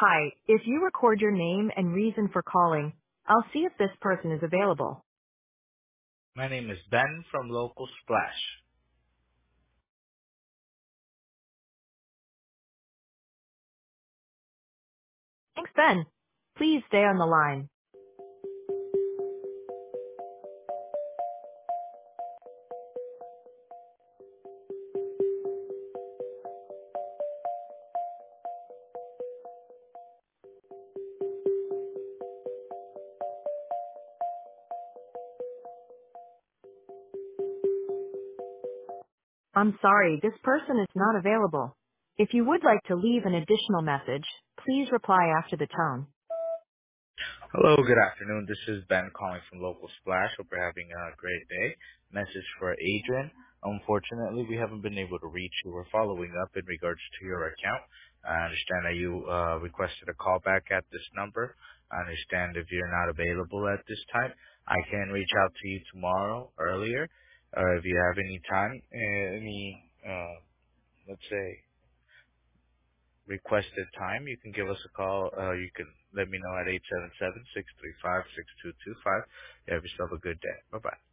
Hi, if you record your name and reason for calling, I'll see if this person is available. My name is Ben from Local Splash. Thanks, Ben. Please stay on the line. I'm sorry, this person is not available. If you would like to leave an additional message, please reply after the tone. Hello, good afternoon. This is Ben calling from Local Splash. Hope you're having a great day. Message for Adrian. Unfortunately, we haven't been able to reach you. We're following up in regards to your account. I understand that you requested a call back at this number. I understand if you're not available at this time, I can reach out to you tomorrow earlier. If you have any time, let's say, requested time, you can give us a call. You can let me know at 877-635-6225. You have yourself a good day. Bye-bye.